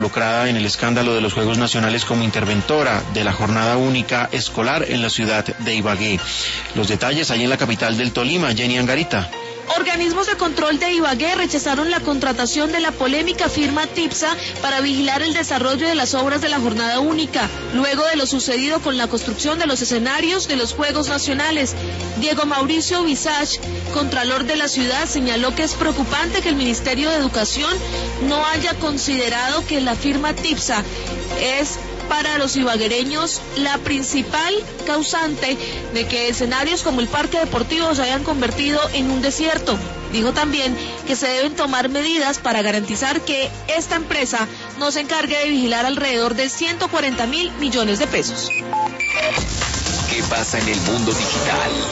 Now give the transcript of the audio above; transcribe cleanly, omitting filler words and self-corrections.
involucrada en el escándalo de los Juegos Nacionales como interventora de la jornada única escolar en la ciudad de Ibagué. Los detalles ahí en la capital del Tolima, Jenny Angarita. Organismos de control de Ibagué rechazaron la contratación de la polémica firma TIPSA para vigilar el desarrollo de las obras de la jornada única, luego de lo sucedido con la construcción de los escenarios de los Juegos Nacionales. Diego Mauricio Visage, contralor de la ciudad, señaló que es preocupante que el Ministerio de Educación no haya considerado que la firma TIPSA es para los ibaguereños la principal causante de que escenarios como el Parque Deportivo se hayan convertido en un desierto. Dijo también que se deben tomar medidas para garantizar que esta empresa no se encargue de vigilar alrededor de 140.000 millones de pesos. ¿Qué pasa en el mundo digital?